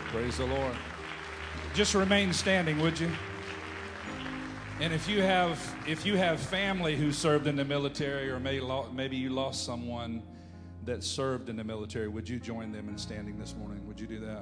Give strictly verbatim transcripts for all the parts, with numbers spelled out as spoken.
Praise the Lord. Just remain standing, would you? And if you have if you have family who served in the military, or maybe maybe you lost someone that served in the military, would you join them in standing this morning? Would you do that?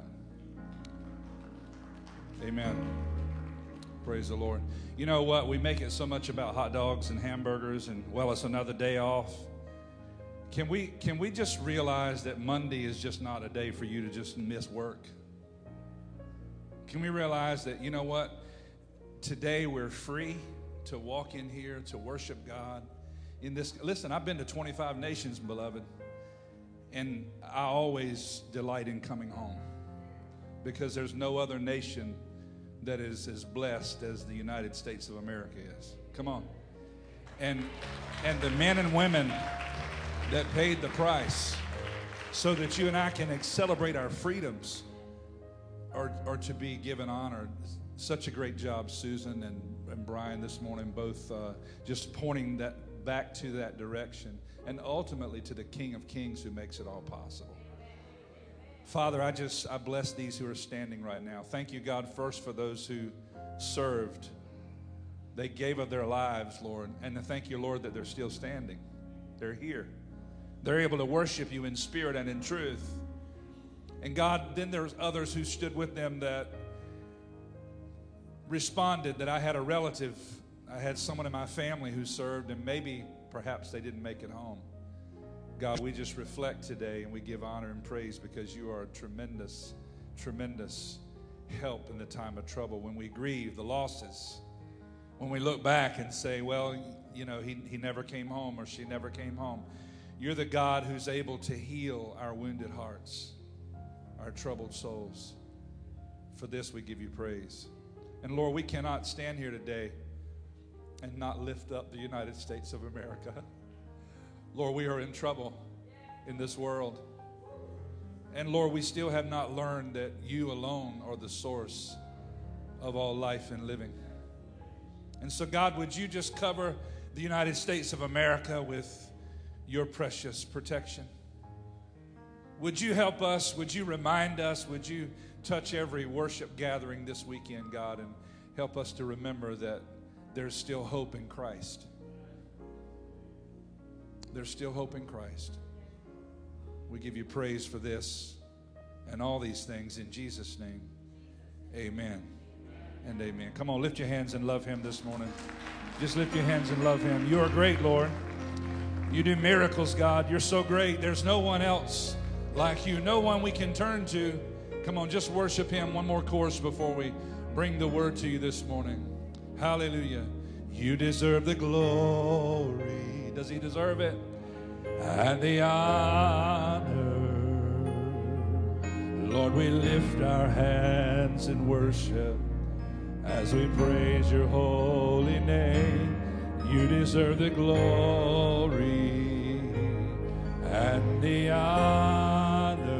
Amen. Praise the Lord. You know what? We make it so much about hot dogs and hamburgers, and well, it's another day off. Can we can we just realize that Monday is just not a day for you to just miss work? Can we realize that, you know what? Today we're free to walk in here to worship God in this. Listen, I've been to twenty-five nations, beloved, and I always delight in coming home, because there's no other nation that is as blessed as the United States of America is. Come on. And and the men and women that paid the price so that you and I can celebrate our freedoms, or or to be given honor. Such a great job, Susan and, and Brian, this morning, both uh, just pointing that back to that direction, and ultimately to the King of Kings who makes it all possible. Father, I just, I bless these who are standing right now. Thank you, God, first for those who served. They gave of their lives, Lord, and thank you, Lord, that they're still standing. They're here. They're able to worship you in spirit and in truth. And God, then there's others who stood with them that responded, that I had a relative, I had someone in my family who served, and maybe perhaps they didn't make it home. God, we just reflect today and we give honor and praise, because you are a tremendous, tremendous help in the time of trouble. When we grieve the losses, when we look back and say, well, you know, he, he never came home, or she never came home. You're the God who's able to heal our wounded hearts, our troubled souls. For this we give you praise. And Lord, we cannot stand here today and not lift up the United States of America. Lord, we are in trouble in this world. And Lord, we still have not learned that you alone are the source of all life and living. And so, God, would you just cover the United States of America with your precious protection? Would you help us? Would you remind us? Would you touch every worship gathering this weekend, God, and help us to remember that there's still hope in Christ. There's still hope in Christ. We give you praise for this and all these things in Jesus' name. Amen and amen. Come on, lift your hands and love him this morning. Just lift your hands and love him. You are great, Lord. You do miracles, God. You're so great. There's no one else like you, no one we can turn to. Come on, just worship him. One more chorus before we bring the word to you this morning. Hallelujah. You deserve the glory. Does he deserve it? And the honor. Lord, we lift our hands in worship as we praise your holy name. You deserve the glory and the honor.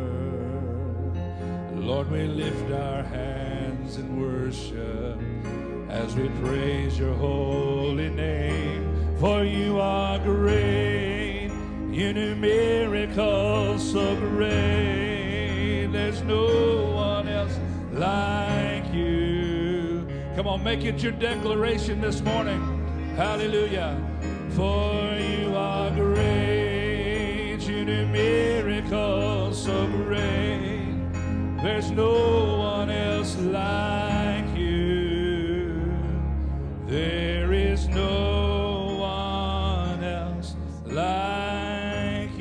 Lord, we lift our hands in worship as we praise your holy name. For you are great, you do miracles so great. There's no one else like you. Come on, make it your declaration this morning. Hallelujah. For you are great, you do miracles so great. There's no one else like you. There is no one else like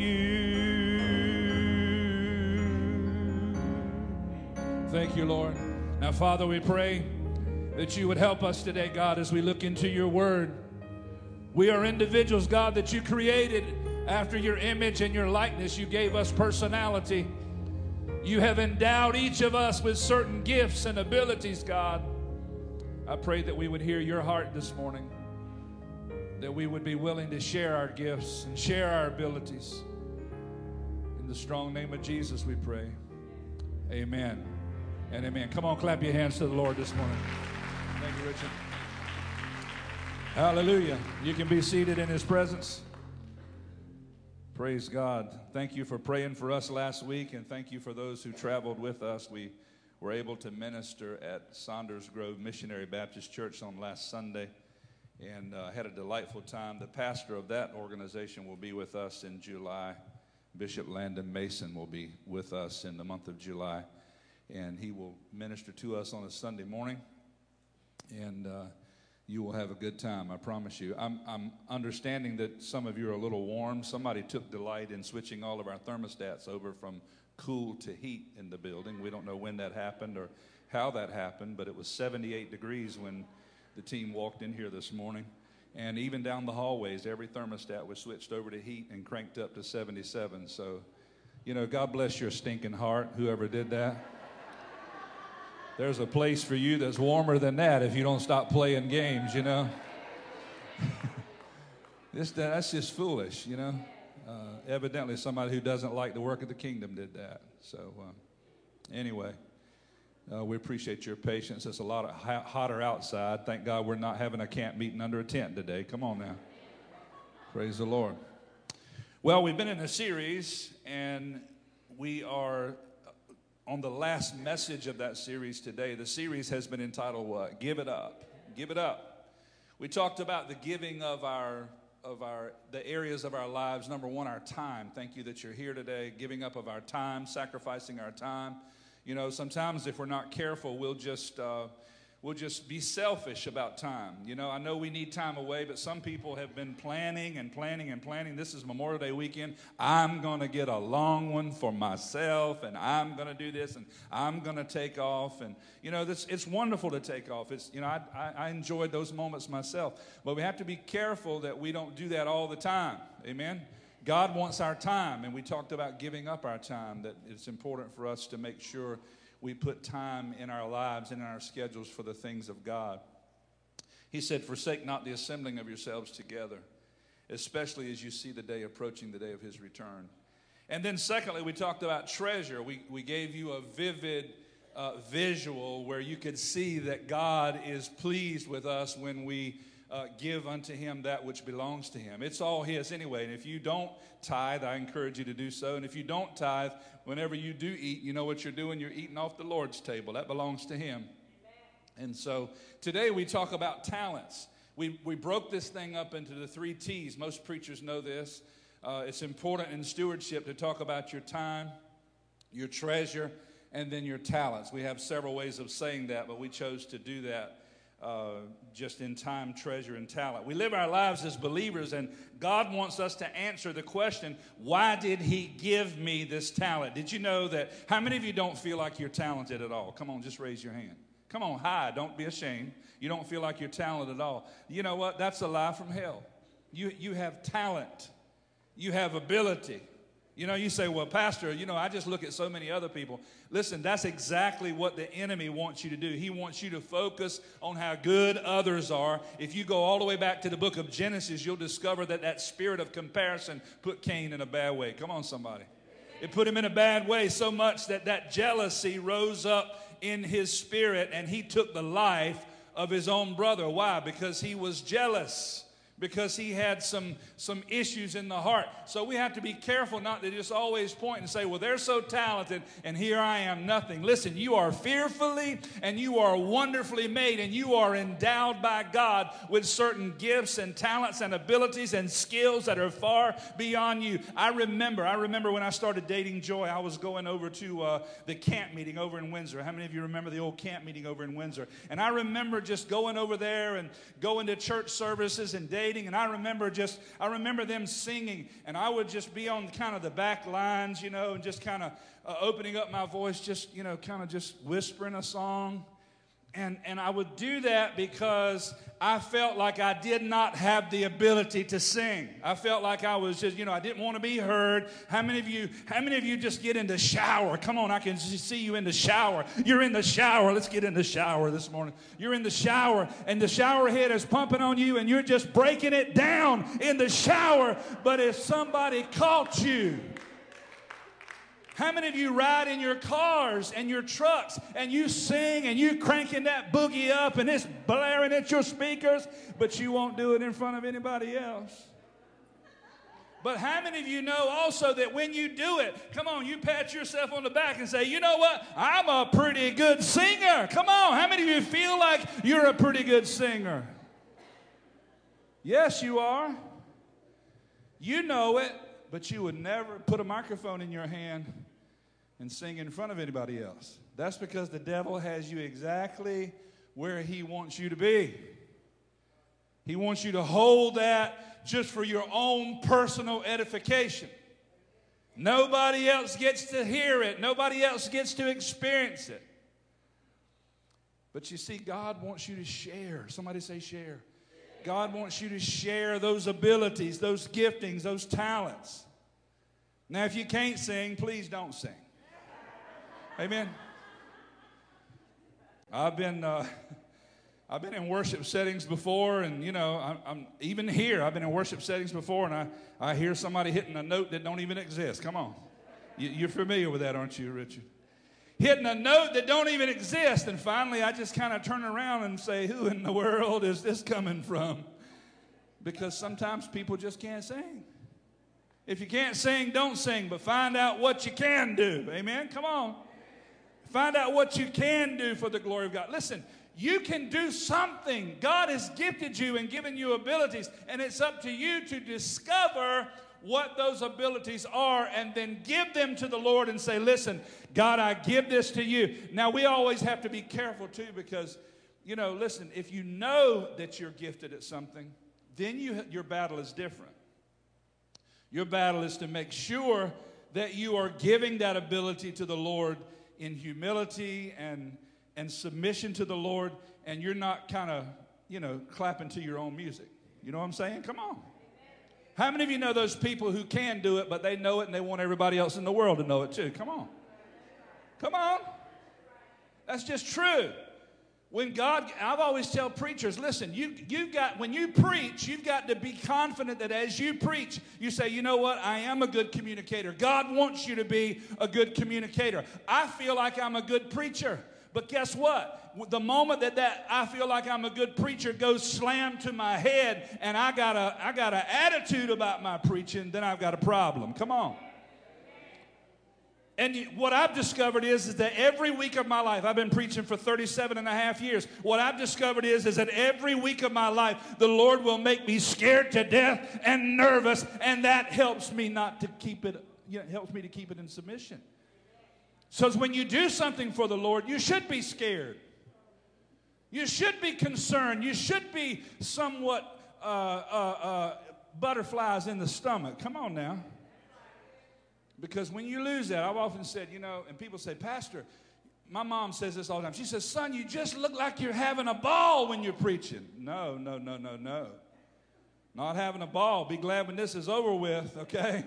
you. Thank you, Lord. Now, Father, we pray that you would help us today, God, as we look into your word. We are individuals, God, that you created after your image and your likeness. You gave us personality. You have endowed each of us with certain gifts and abilities, God. I pray that we would hear your heart this morning, that we would be willing to share our gifts and share our abilities. In the strong name of Jesus, we pray. Amen and amen. Come on, clap your hands to the Lord this morning. Thank you, Richard. Hallelujah. You can be seated in his presence. Praise God. Thank you for praying for us last week, and thank you for those who traveled with us. We were able to minister at Saunders Grove Missionary Baptist Church on last Sunday, and uh, had a delightful time. The pastor of that organization will be with us in July. Bishop Landon Mason will be with us in the month of July, and he will minister to us on a Sunday morning, and uh, you will have a good time, I promise you. I'm, I'm understanding that some of you are a little warm. Somebody took delight in switching all of our thermostats over from cool to heat in the building. We don't know when that happened or how that happened, but it was seventy-eight degrees when the team walked in here this morning. And even down the hallways, every thermostat was switched over to heat and cranked up to seventy-seven. So, you know, God bless your stinking heart, whoever did that. There's a place for you that's warmer than that if you don't stop playing games, you know. this, that's just foolish, you know. Uh, evidently, somebody who doesn't like the work of the kingdom did that. So, uh, anyway, uh, we appreciate your patience. It's a lot of hot, hotter outside. Thank God we're not having a camp meeting under a tent today. Come on now. Praise the Lord. Well, we've been in a series, and we are on the last message of that series today. The series has been entitled what? Give it up. Give it up. We talked about the giving of our of our the areas of our lives. Number one, our time. Thank you that you're here today. Giving up of our time, sacrificing our time. You know, sometimes if we're not careful, we'll just uh, we'll just be selfish about time. You know, I know we need time away, but some people have been planning and planning and planning. This is Memorial Day weekend. I'm going to get a long one for myself, and I'm going to do this, and I'm going to take off. And, you know, this, it's wonderful to take off. It's, you know, I, I, I enjoyed those moments myself. But we have to be careful that we don't do that all the time. Amen? God wants our time, and we talked about giving up our time, that it's important for us to make sure we put time in our lives and in our schedules for the things of God. He said, forsake not the assembling of yourselves together, especially as you see the day approaching, the day of his return. And then secondly, we talked about treasure. We, we gave you a vivid uh, visual where you could see that God is pleased with us when we Uh, give unto him that which belongs to him. It's all his anyway. And if you don't tithe, I encourage you to do so. And if you don't tithe, whenever you do eat, you know what you're doing. You're eating off the Lord's table. That belongs to him. Amen. And so today we talk about talents. We, we broke this thing up into the three T's. Most preachers know this. Uh, it's important in stewardship to talk about your time, your treasure, and then your talents. We have several ways of saying that, but we chose to do that. Uh, just in time, treasure, and talent. We live our lives as believers, and God wants us to answer the question, why did he give me this talent? Did you know that, how many of you don't feel like you're talented at all? Come on, just raise your hand. Come on, hi, don't be ashamed. You don't feel like you're talented at all. You know what? That's a lie from hell. You, you have talent. You have ability. You know, you say, well, Pastor, you know, I just look at so many other people. Listen, that's exactly what the enemy wants you to do. He wants you to focus on how good others are. If you go all the way back to the book of Genesis, you'll discover that that spirit of comparison put Cain in a bad way. Come on, somebody. It put him in a bad way so much that that jealousy rose up in his spirit, and he took the life of his own brother. Why? Because he was jealous. Because he had some, some issues in the heart. So we have to be careful not to just always point and say, well, they're so talented, and here I am nothing. Listen, you are fearfully and you are wonderfully made, and you are endowed by God with certain gifts and talents and abilities and skills that are far beyond you. I remember, I remember when I started dating Joy, I was going over to uh, the camp meeting over in Windsor. How many of you remember the old camp meeting over in Windsor? And I remember just going over there and going to church services and dating. And I remember just, I remember them singing, and I would just be on kind of the back lines, you know, and just kind of uh, opening up my voice, just, you know, kind of just whispering a song. And, and I would do that because I felt like I did not have the ability to sing. I felt like I was just, you know, I didn't want to be heard. How many of you, how many of you just get in the shower? Come on, I can see you in the shower. You're in the shower. Let's get in the shower this morning. You're in the shower, and the shower head is pumping on you, and you're just breaking it down in the shower. But if somebody caught you, how many of you ride in your cars and your trucks and you sing and you cranking that boogie up and it's blaring at your speakers, but you won't do it in front of anybody else? But how many of you know also that when you do it, come on, you pat yourself on the back and say, you know what? I'm a pretty good singer. Come on, how many of you feel like you're a pretty good singer? Yes, you are. You know it, but you would never put a microphone in your hand and sing in front of anybody else. That's because the devil has you exactly where he wants you to be. He wants you to hold that just for your own personal edification. Nobody else gets to hear it. Nobody else gets to experience it. But you see, God wants you to share. Somebody say share. God wants you to share those abilities, those giftings, those talents. Now, if you can't sing, please don't sing. Amen. I've been... Uh, I've been in worship settings before, and, you know, I'm, I'm even here. I've been in worship settings before, and I, I hear somebody hitting a note that don't even exist. Come on. You, you're familiar with that, aren't you, Richard? Hitting a note that don't even exist, and finally I just kind of turn around and say, who in the world is this coming from? Because sometimes people just can't sing. If you can't sing, don't sing, but find out what you can do. Amen? Come on. Find out what you can do for the glory of God. Listen. You can do something. God has gifted you and given you abilities, and it's up to you to discover what those abilities are and then give them to the Lord and say, listen, God, I give this to you. Now, we always have to be careful, too, because, you know, listen, if you know that you're gifted at something, then you, your battle is different. Your battle is to make sure that you are giving that ability to the Lord in humility and and submission to the Lord, and you're not kind of, you know, clapping to your own music. You know what I'm saying? Come on. How many of you know those people who can do it, but they know it and they want everybody else in the world to know it too? Come on. Come on. That's just true. When God, I've always tell preachers, listen, you, you've got, when you preach, you've got to be confident that as you preach, you say, you know what, I am a good communicator. God wants you to be a good communicator. I feel like I'm a good preacher. But guess what? The moment that, that I feel like I'm a good preacher goes slam to my head and I got a I got an attitude about my preaching, then I've got a problem. Come on. And you, what I've discovered is, is that every week of my life, I've been preaching for thirty-seven and a half years. What I've discovered is, is that every week of my life, the Lord will make me scared to death and nervous, and that helps me not to keep it, you know, helps me to keep it in submission. So when you do something for the Lord, you should be scared. You should be concerned. You should be somewhat uh, uh, uh, butterflies in the stomach. Come on now. Because when you lose that, I've often said, you know, and people say, Pastor, my mom says this all the time. She says, son, you just look like you're having a ball when you're preaching. No, no, no, no, no. Not having a ball. Be glad when this is over with, okay?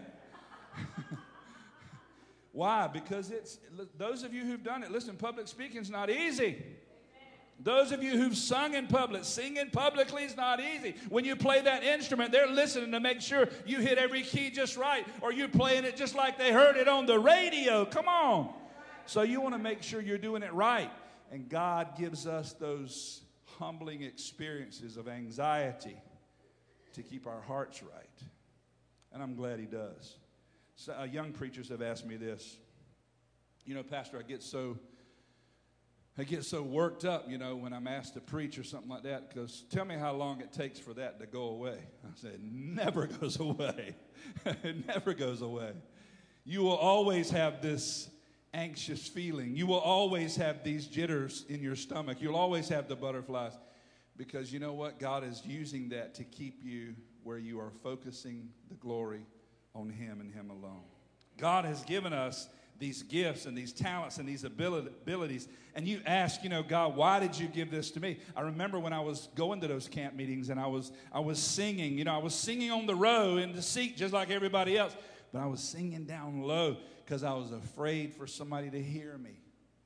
Why? Because it's, those of you who've done it, listen, public speaking is not easy. Those of you who've sung in public, singing publicly is not easy. When you play that instrument, they're listening to make sure you hit every key just right, or you're playing it just like they heard it on the radio. Come on. So you want to make sure you're doing it right. And God gives us those humbling experiences of anxiety to keep our hearts right. And I'm glad he does. So, uh, young preachers have asked me this. You know, Pastor, I get so I get so worked up, you know, when I'm asked to preach or something like that, because tell me how long it takes for that to go away. I said, it never goes away. It never goes away. You will always have this anxious feeling. You will always have these jitters in your stomach. You'll always have the butterflies, because you know what? God is using that to keep you where you are focusing the glory on him and him alone. God has given us these gifts and these talents and these abilities. And you ask, you know, God, why did you give this to me? I remember when I was going to those camp meetings and I was I was singing, you know, I was singing on the row in the seat just like everybody else. But I was singing down low because I was afraid for somebody to hear me.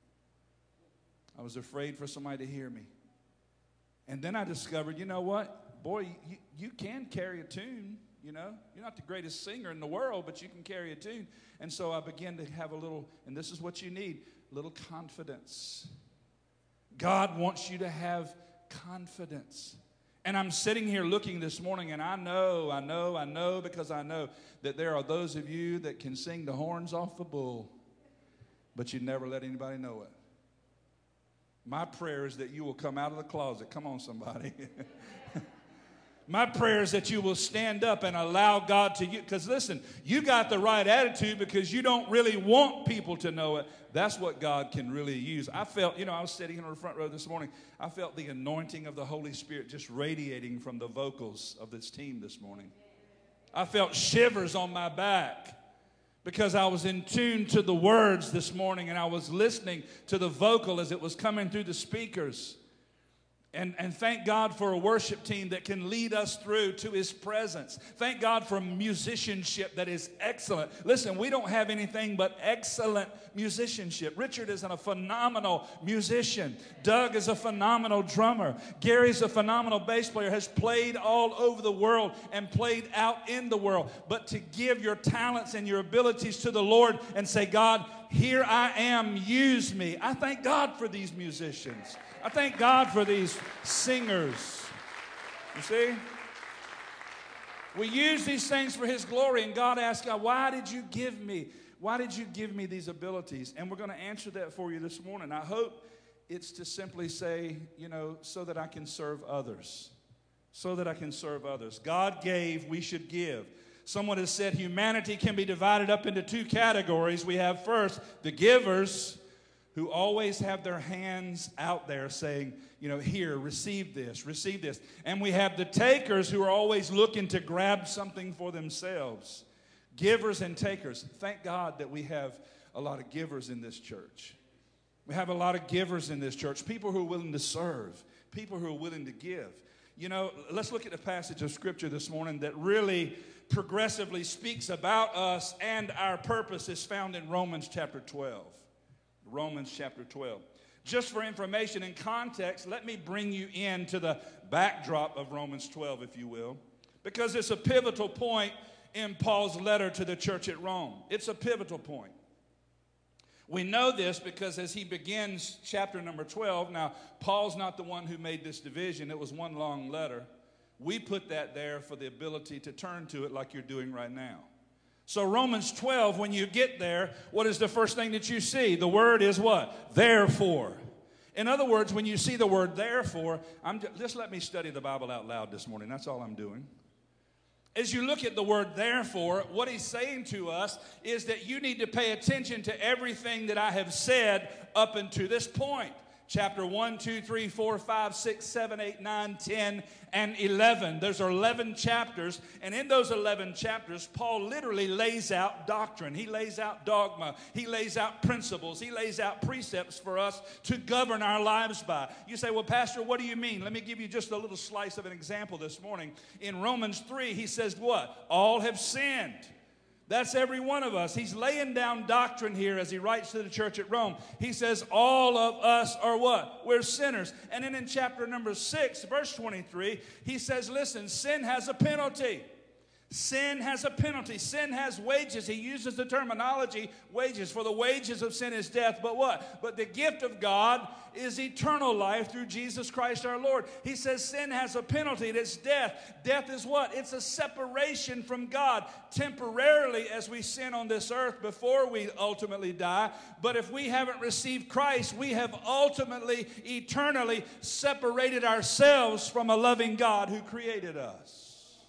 I was afraid for somebody to hear me. And then I discovered, you know what? Boy, you, you can carry a tune. You know, you're not the greatest singer in the world, but you can carry a tune. And so I began to have a little, and this is what you need, a little confidence. God wants you to have confidence. And I'm sitting here looking this morning, and I know, I know, I know, because I know that there are those of you that can sing the horns off a bull, but you never let anybody know it. My prayer is that you will come out of the closet. Come on, somebody. My prayer is that you will stand up and allow God to use. Because listen, you got the right attitude because you don't really want people to know it. That's what God can really use. I felt, you know, I was sitting in the front row this morning. I felt the anointing of the Holy Spirit just radiating from the vocals of this team this morning. I felt shivers on my back because I was in tune to the words this morning, and I was listening to the vocal as it was coming through the speakers. And, and thank God for a worship team that can lead us through to His presence. Thank God for musicianship that is excellent. Listen, we don't have anything but excellent musicianship. Richard is a phenomenal musician. Doug is a phenomenal drummer. Gary's a phenomenal bass player, has played all over the world and played out in the world. But to give your talents and your abilities to the Lord and say, God, here I am, use me. I thank God for these musicians. I thank God for these singers. You see? We use these things for His glory, and God asks God, why did you give me? Why did you give me these abilities? And we're going to answer that for you this morning. I hope it's to simply say, you know, so that I can serve others. So that I can serve others. God gave, we should give. Someone has said humanity can be divided up into two categories. We have first the givers, who always have their hands out there saying, you know, here, receive this, receive this. And we have the takers who are always looking to grab something for themselves. Givers and takers. Thank God that we have a lot of givers in this church. We have a lot of givers in this church. People who are willing to serve. People who are willing to give. You know, let's look at a passage of Scripture this morning that really progressively speaks about us and our purpose. Is found in Romans chapter twelve. Romans chapter twelve. Just for information and context, let me bring you into the backdrop of Romans twelve, if you will, because it's a pivotal point in Paul's letter to the church at Rome. It's a pivotal point. We know this because as he begins chapter number twelve, now Paul's not the one who made this division. It was one long letter. We put that there for the ability to turn to it like you're doing right now. So Romans twelve, when you get there, what is the first thing that you see? The word is what? Therefore. In other words, when you see the word therefore, I'm just, just let me study the Bible out loud this morning. That's all I'm doing. As you look at the word therefore, what he's saying to us is that you need to pay attention to everything that I have said up until this point. Chapter one, two, three, four, five, six, seven, eight, nine, ten, and eleven. Those are eleven chapters. And in those eleven chapters, Paul literally lays out doctrine. He lays out dogma. He lays out principles. He lays out precepts for us to govern our lives by. You say, well, Pastor, what do you mean? Let me give you just a little slice of an example this morning. In Romans three, he says what? All have sinned. That's every one of us. He's laying down doctrine here as he writes to the church at Rome. He says all of us are what? We're sinners. And then in chapter number six, verse twenty-three, he says, listen, sin has a penalty. Sin has a penalty. Sin has wages. He uses the terminology wages. For the wages of sin is death. But what? But the gift of God is eternal life through Jesus Christ our Lord. He says sin has a penalty. It's death. Death is what? It's a separation from God temporarily as we sin on this earth before we ultimately die. But if we haven't received Christ, we have ultimately, eternally separated ourselves from a loving God who created us.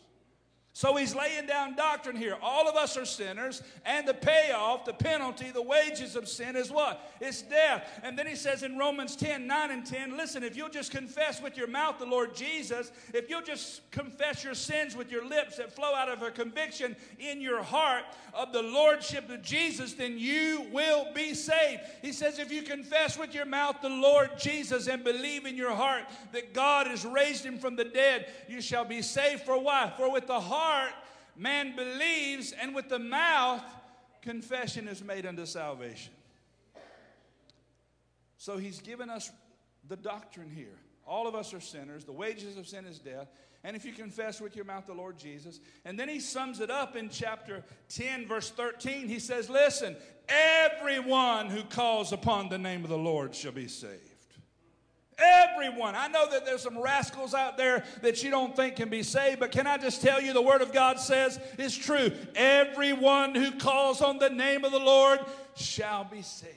So he's laying down doctrine here. All of us are sinners, and the payoff, the penalty, the wages of sin is what? It's death. And then he says in Romans ten, nine and ten, listen, if you'll just confess with your mouth the Lord Jesus, if you'll just confess your sins with your lips that flow out of a conviction in your heart of the Lordship of Jesus, then you will be saved. He says if you confess with your mouth the Lord Jesus and believe in your heart that God has raised him from the dead, you shall be saved. For why? For with the heart man believes, and with the mouth confession is made unto salvation. So he's given us the doctrine here. All of us are sinners. The wages of sin is death. And if you confess with your mouth the Lord Jesus. And then he sums it up in chapter ten, verse thirteen. He says, listen, everyone who calls upon the name of the Lord shall be saved. Everyone. I know that there's some rascals out there that you don't think can be saved, but can I just tell you the Word of God says is true. Everyone who calls on the name of the Lord shall be saved.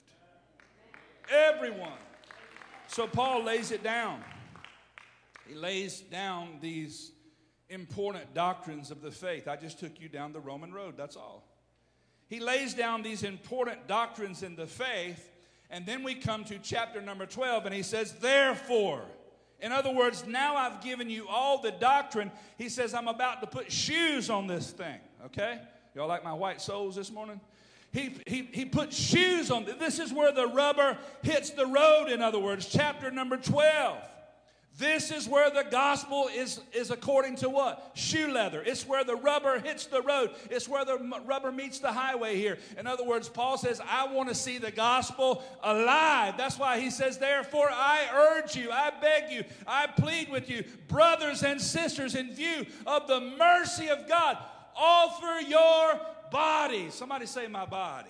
Everyone. So Paul lays it down. He lays down these important doctrines of the faith. I just took you down the Roman road, that's all. He lays down these important doctrines in the faith, and then we come to chapter number twelve, and he says, therefore. In other words, now I've given you all the doctrine. He says, I'm about to put shoes on this thing, okay? Y'all like my white soles this morning? He, he, he put shoes on. This is where the rubber hits the road, in other words, chapter number twelve. This is where the gospel is, is according to what? Shoe leather. It's where the rubber hits the road. It's where the rubber meets the highway here. In other words, Paul says, I want to see the gospel alive. That's why he says, therefore, I urge you, I beg you, I plead with you, brothers and sisters, in view of the mercy of God, offer your body. Somebody say, my body.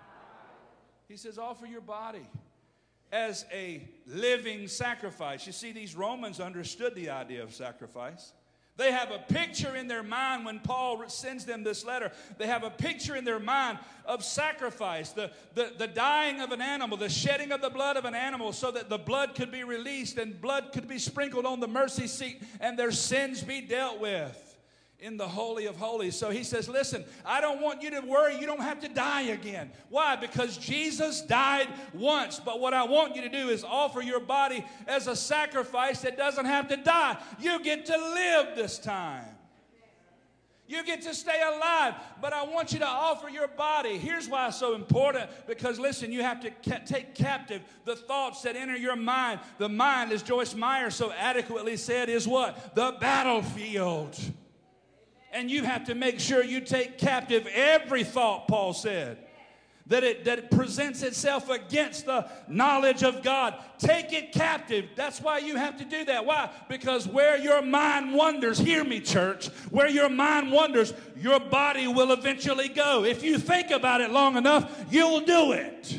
He says, offer your body as a living sacrifice. You see, these Romans understood the idea of sacrifice. They have a picture in their mind when Paul sends them this letter. They have a picture in their mind of sacrifice, the, the, the dying of an animal, the shedding of the blood of an animal so that the blood could be released and blood could be sprinkled on the mercy seat and their sins be dealt with in the Holy of Holies. So he says, listen, I don't want you to worry. You don't have to die again. Why? Because Jesus died once. But what I want you to do is offer your body as a sacrifice that doesn't have to die. You get to live this time. You get to stay alive. But I want you to offer your body. Here's why it's so important. Because listen, you have to ca- take captive the thoughts that enter your mind. The mind, as Joyce Meyer so adequately said, is what? The battlefield. And you have to make sure you take captive every thought, Paul said, that it, that it presents itself against the knowledge of God. Take it captive. That's why you have to do that. Why? Because where your mind wanders, hear me, church, where your mind wanders, your body will eventually go. If you think about it long enough, you'll do it.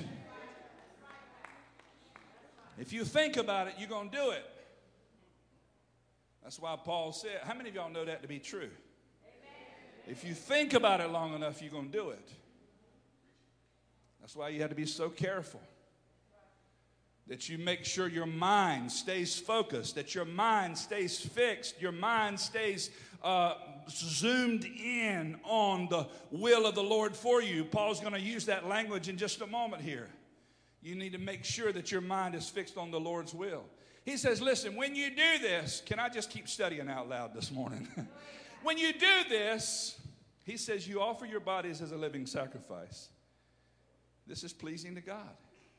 If you think about it, you're going to do it. That's why Paul said, how many of y'all know that to be true? If you think about it long enough, you're going to do it. That's why you have to be so careful that you make sure your mind stays focused, that your mind stays fixed, your mind stays uh, zoomed in on the will of the Lord for you. Paul's going to use that language in just a moment here. You need to make sure that your mind is fixed on the Lord's will. He says, listen, when you do this, can I just keep studying out loud this morning? When you do this, he says you offer your bodies as a living sacrifice. This is pleasing to God.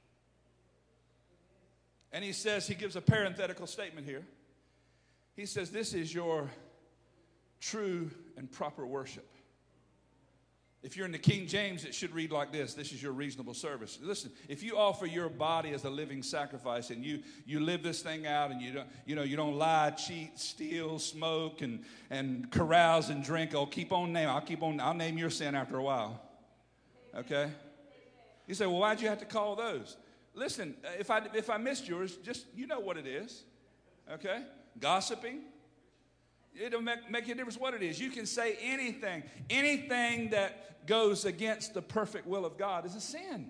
And he says, he gives a parenthetical statement here. He says, this is your true and proper worship. If you're in the King James, it should read like this. This is your reasonable service. Listen, if you offer your body as a living sacrifice and you, you live this thing out and you don't, you know, you don't lie, cheat, steal, smoke, and, and carouse and drink, oh, keep on naming. I'll keep on, I'll name your sin after a while. Okay? You say, well, why'd you have to call those? Listen, if I, if I missed yours, just, you know what it is. Okay? Gossiping. It don't make, make a difference what it is. You can say anything. Anything that goes against the perfect will of God is a sin.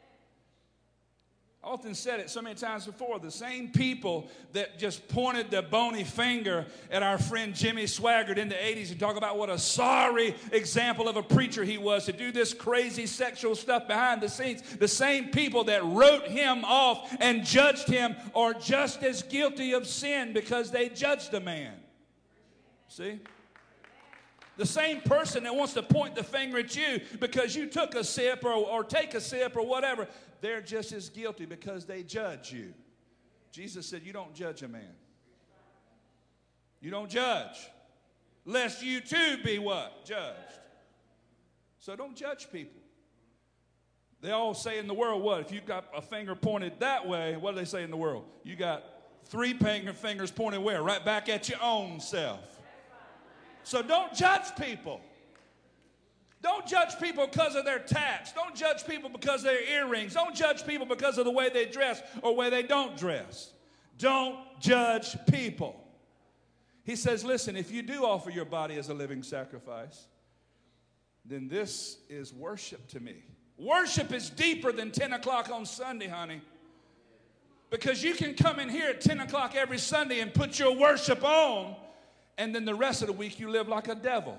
I often said it so many times before. The same people that just pointed the bony finger at our friend Jimmy Swaggart in the eighties and talk about what a sorry example of a preacher he was to do this crazy sexual stuff behind the scenes. The same people that wrote him off and judged him are just as guilty of sin because they judged a man. See? The same person that wants to point the finger at you because you took a sip or, or take a sip or whatever, they're just as guilty because they judge you. Jesus said, you don't judge a man. You don't judge, lest you too be what? Judged. So don't judge people. They all say in the world, what? If you've got a finger pointed that way, what do they say in the world? You got three finger fingers pointed where? Right back at your own self. So don't judge people. Don't judge people because of their tats. Don't judge people because of their earrings. Don't judge people because of the way they dress or the way they don't dress. Don't judge people. He says, listen, if you do offer your body as a living sacrifice, then this is worship to me. Worship is deeper than ten o'clock on Sunday, honey. Because you can come in here at ten o'clock every Sunday and put your worship on, and then the rest of the week you live like a devil.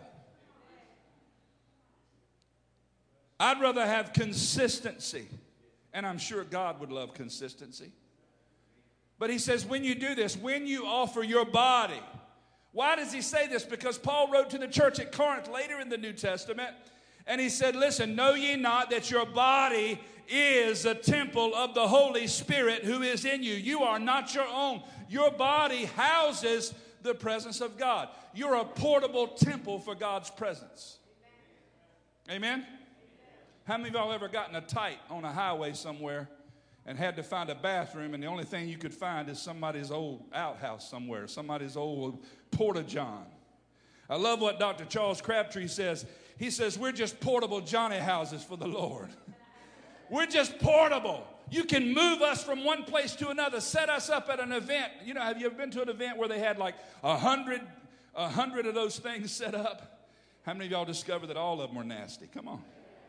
I'd rather have consistency, and I'm sure God would love consistency. But he says when you do this, when you offer your body. Why does he say this? Because Paul wrote to the church at Corinth later in the New Testament, and he said, listen, know ye not that your body is a temple of the Holy Spirit who is in you. You are not your own. Your body houses the presence of God. You're a portable temple for God's presence. Amen? How many of y'all ever gotten a tight on a highway somewhere and had to find a bathroom, and the only thing you could find is somebody's old outhouse somewhere, somebody's old porta-john? I love what Doctor Charles Crabtree says. He says, we're just portable Johnny houses for the Lord. We're just portable. You can move us from one place to another, set us up at an event. You know, have you ever been to an event where they had like a hundred, a hundred of those things set up? How many of y'all discovered that all of them were nasty? Come on.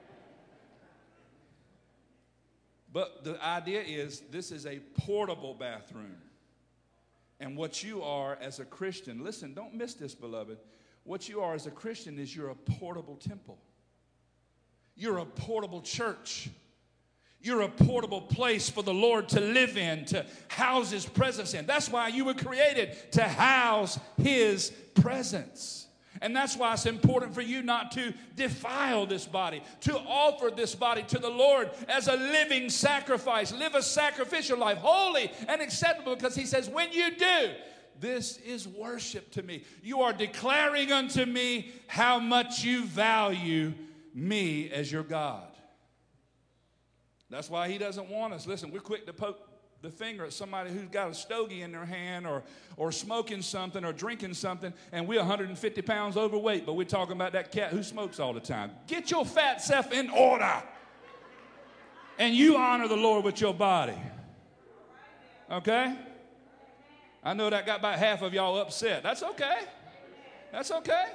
But the idea is this is a portable bathroom. And what you are as a Christian, listen, don't miss this, beloved. What you are as a Christian is you're a portable temple. You're a portable church. You're a portable place for the Lord to live in, to house His presence in. That's why you were created, to house His presence. And that's why it's important for you not to defile this body, to offer this body to the Lord as a living sacrifice. Live a sacrificial life, holy and acceptable, because He says, when you do, this is worship to me. You are declaring unto me how much you value me as your God. That's why He doesn't want us. Listen, we're quick to poke the finger at somebody who's got a stogie in their hand or, or smoking something or drinking something, and we're one hundred fifty pounds overweight, but we're talking about that cat who smokes all the time. Get your fat self in order, and you honor the Lord with your body. Okay? I know that got about half of y'all upset. That's okay. That's okay.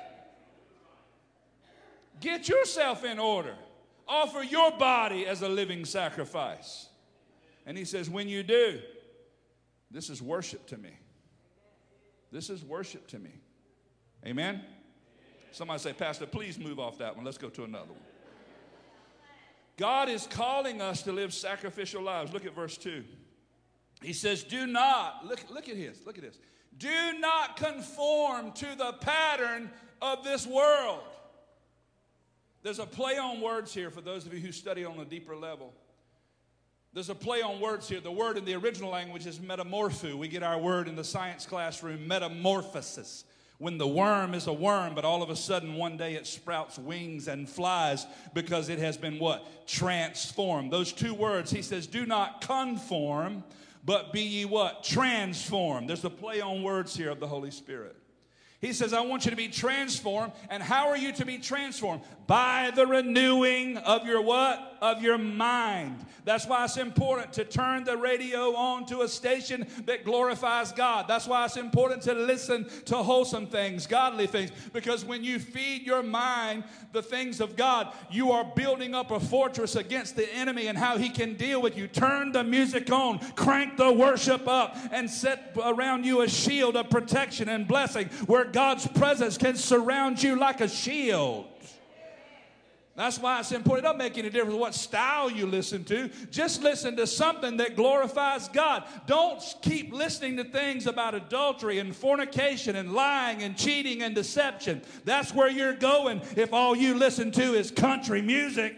Get yourself in order. Offer your body as a living sacrifice. And he says, when you do, this is worship to me. This is worship to me. Amen? Somebody say, Pastor, please move off that one. Let's go to another one. God is calling us to live sacrificial lives. Look at verse two. He says, do not, look, look at his, look at this. Do not conform to the pattern of this world. There's a play on words here for those of you who study on a deeper level. There's a play on words here. The word in the original language is metamorpho. We get our word in the science classroom, metamorphosis. When the worm is a worm, but all of a sudden one day it sprouts wings and flies because it has been what? Transformed. Those two words, he says, do not conform, but be ye what? Transformed. There's a play on words here of the Holy Spirit. He says, I want you to be transformed. And how are you to be transformed? By the renewing of your what? Of your mind. That's why it's important to turn the radio on to a station that glorifies God. That's why it's important to listen to wholesome things, godly things. Because when you feed your mind the things of God, you are building up a fortress against the enemy and how he can deal with you. Turn the music on, crank the worship up, and set around you a shield of protection and blessing where God's presence can surround you like a shield. That's why it's important. It doesn't make any difference what style you listen to. Just listen to something that glorifies God. Don't keep listening to things about adultery and fornication and lying and cheating and deception. That's where you're going if all you listen to is country music.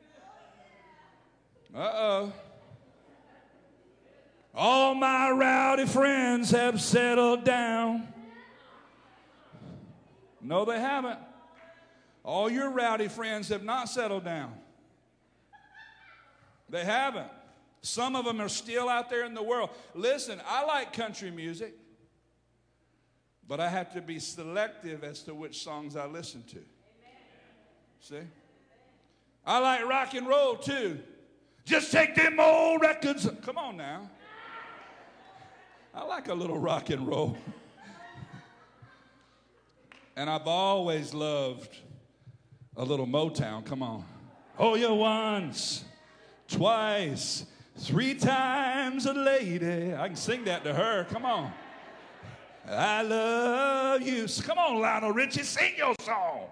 Uh-oh. All my rowdy friends have settled down. No, they haven't. All your rowdy friends have not settled down. They haven't. Some of them are still out there in the world. Listen, I like country music, but I have to be selective as to which songs I listen to. See? I like rock and roll too. Just take them old records. Come on now. I like a little rock and roll. And I've always loved a little Motown. Come on. Oh, you once, twice, three times a lady. I can sing that to her. Come on. I love you. Come on, Lionel Richie, sing your song.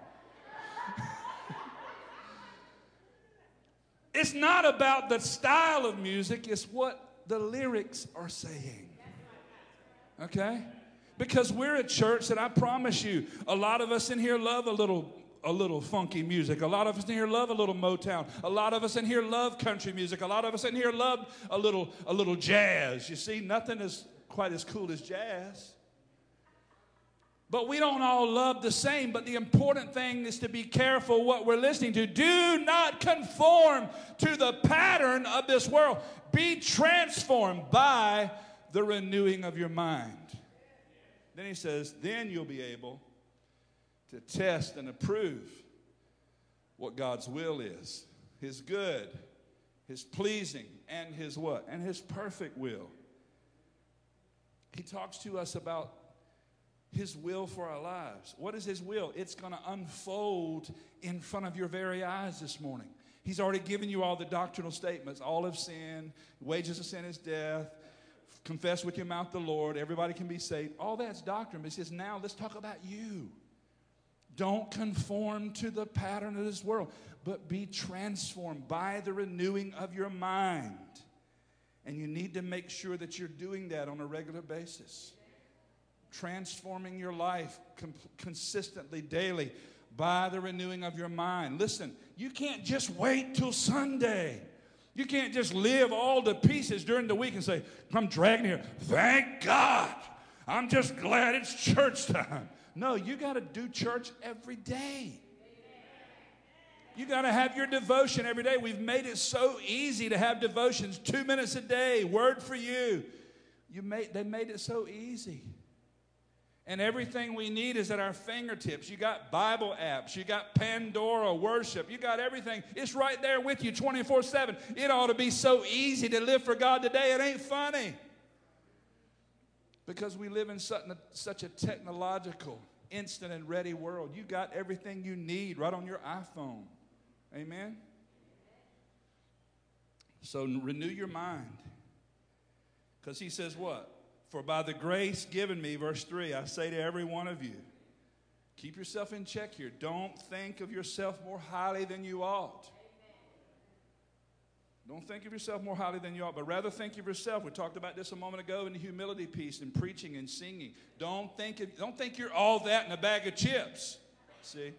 It's not about the style of music. It's what the lyrics are saying. Okay? Because we're a church that I promise you, a lot of us in here love a little a little funky music. A lot of us in here love a little Motown. A lot of us in here love country music. A lot of us in here love a little a little jazz. You see, nothing is quite as cool as jazz. But we don't all love the same. But the important thing is to be careful what we're listening to. Do not conform to the pattern of this world. Be transformed by the renewing of your mind. Then he says, then you'll be able to test and approve what God's will is. His good, his pleasing, and his what? And his perfect will. He talks to us about his will for our lives. What is his will? It's going to unfold in front of your very eyes this morning. He's already given you all the doctrinal statements. All have sinned. Wages of sin is death. Confess with your mouth the Lord. Everybody can be saved. All that's doctrine. But he says, now let's talk about you. Don't conform to the pattern of this world, but be transformed by the renewing of your mind. And you need to make sure that you're doing that on a regular basis. Transforming your life com- consistently, daily, by the renewing of your mind. Listen, you can't just wait till Sunday. You can't just live all to pieces during the week and say, I'm dragging here. Thank God. I'm just glad it's church time. No, you got to do church every day. You got to have your devotion every day. We've made it so easy to have devotions. Two minutes a day, word for you. You made, they made it so easy. And everything we need is at our fingertips. You got Bible apps. You got Pandora worship. You got everything. It's right there with you twenty-four seven. It ought to be so easy to live for God today. It ain't funny. Because we live in such a, such a technological, instant and ready world. You got everything you need right on your iPhone. Amen? So renew your mind. Because he says what? For by the grace given me, verse three, I say to every one of you, keep yourself in check here. Don't think of yourself more highly than you ought. Don't think of yourself more highly than you ought, but rather think of yourself. We talked about this a moment ago in the humility piece and preaching and singing. Don't think, of, don't think you're all that in a bag of chips. See?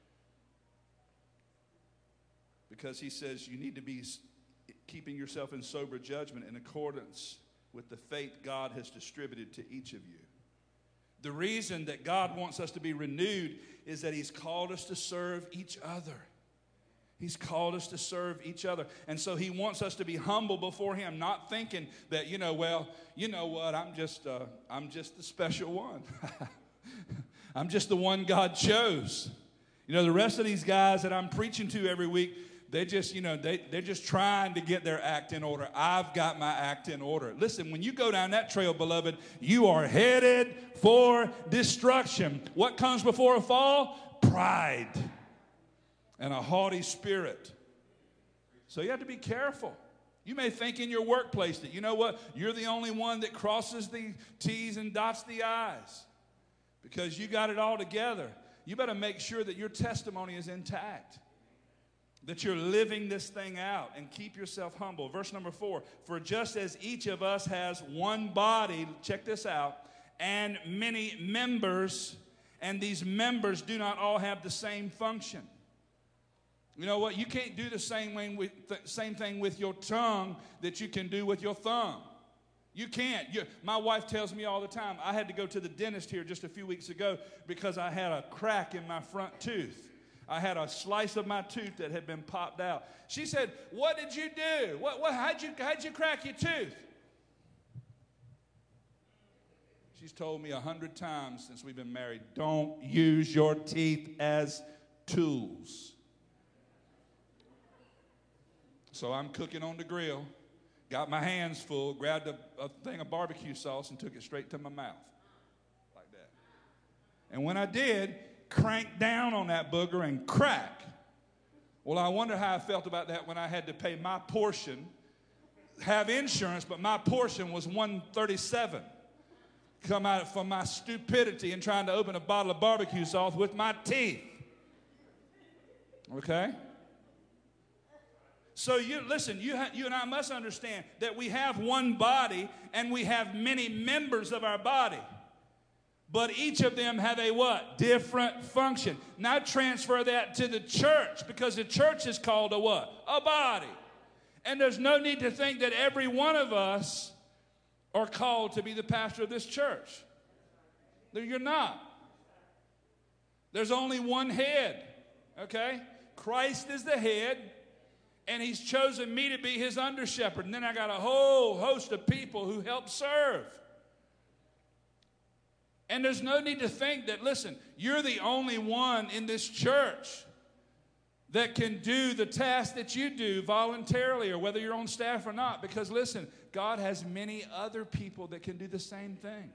Because he says you need to be keeping yourself in sober judgment in accordance with the faith God has distributed to each of you. The reason that God wants us to be renewed is that he's called us to serve each other. He's called us to serve each other. And so he wants us to be humble before him, not thinking that, you know, well, you know what, I'm just, uh, I'm just the special one. I'm just the one God chose. You know, the rest of these guys that I'm preaching to every week, they just, you know, they, they're just trying to get their act in order. I've got my act in order. Listen, when you go down that trail, beloved, you are headed for destruction. What comes before a fall? Pride and a haughty spirit. So you have to be careful. You may think in your workplace that, you know what, you're the only one that crosses the T's and dots the I's because you got it all together. You better make sure that your testimony is intact, that you're living this thing out, and keep yourself humble. Verse number four, for just as each of us has one body, check this out, and many members, and these members do not all have the same function. You know what? You can't do the same, way with, th- same thing with your tongue that you can do with your thumb. You can't. You, my wife tells me all the time, I had to go to the dentist here just a few weeks ago because I had a crack in my front tooth. I had a slice of my tooth that had been popped out. She said, what did you do? What, what, how'd you, how'd you crack your tooth? She's told me a hundred times since we've been married, don't use your teeth as tools. So I'm cooking on the grill, got my hands full, grabbed a, a thing of barbecue sauce and took it straight to my mouth. Like that. And when I did, cranked down on that booger and crack. Well, I wonder how I felt about that when I had to pay my portion, have insurance, but my portion was one thirty-seven. Come out from my stupidity and trying to open a bottle of barbecue sauce with my teeth. Okay? So you listen, you, ha- you and I must understand that we have one body and we have many members of our body. But each of them have a what? Different function. Now transfer that to the church, because the church is called a what? A body. And there's no need to think that every one of us are called to be the pastor of this church. You're not. There's only one head, okay? Christ is the head, and he's chosen me to be his under shepherd. And then I got a whole host of people who help serve. And there's no need to think that, listen, you're the only one in this church that can do the task that you do voluntarily, or whether you're on staff or not. Because listen, God has many other people that can do the same thing.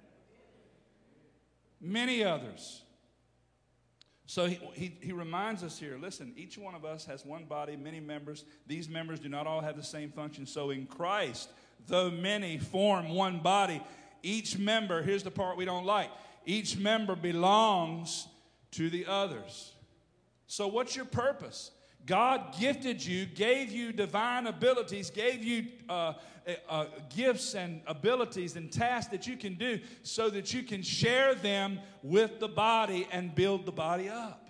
Many others. So he, he, he reminds us here, listen, each one of us has one body, many members. These members do not all have the same function. So in Christ, though many form one body, each member, here's the part we don't like, each member belongs to the others. So what's your purpose? God gifted you, gave you divine abilities, gave you uh, uh, gifts and abilities and tasks that you can do so that you can share them with the body and build the body up.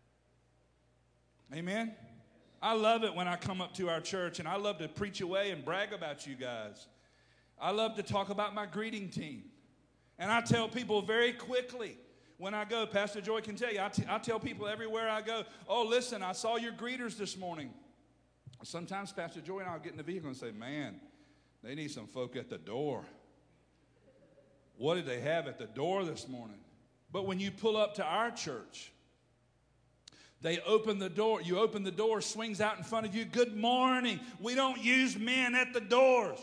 Amen? I love it when I come up to our church, and I love to preach away and brag about you guys. I love to talk about my greeting team. And I tell people very quickly, when I go, Pastor Joy can tell you, I, t- I tell people everywhere I go, oh, listen, I saw your greeters this morning. Sometimes Pastor Joy and I will get in the vehicle and say, man, they need some folk at the door. What did they have at the door this morning? But when you pull up to our church, they open the door. You open the door, swings out in front of you. Good morning. We don't use men at the doors.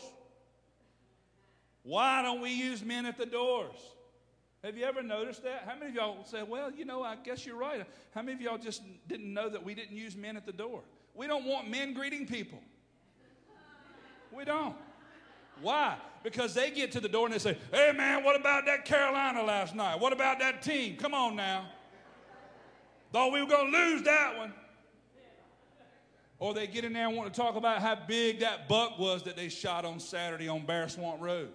Why don't we use men at the doors? Have you ever noticed that? How many of y'all say, well, you know, I guess you're right. How many of y'all just didn't know that we didn't use men at the door? We don't want men greeting people. We don't. Why? Because they get to the door and they say, hey, man, what about that Carolina last night? What about that team? Come on now. Thought we were going to lose that one. Or they get in there and want to talk about how big that buck was that they shot on Saturday on Bear Swamp Road.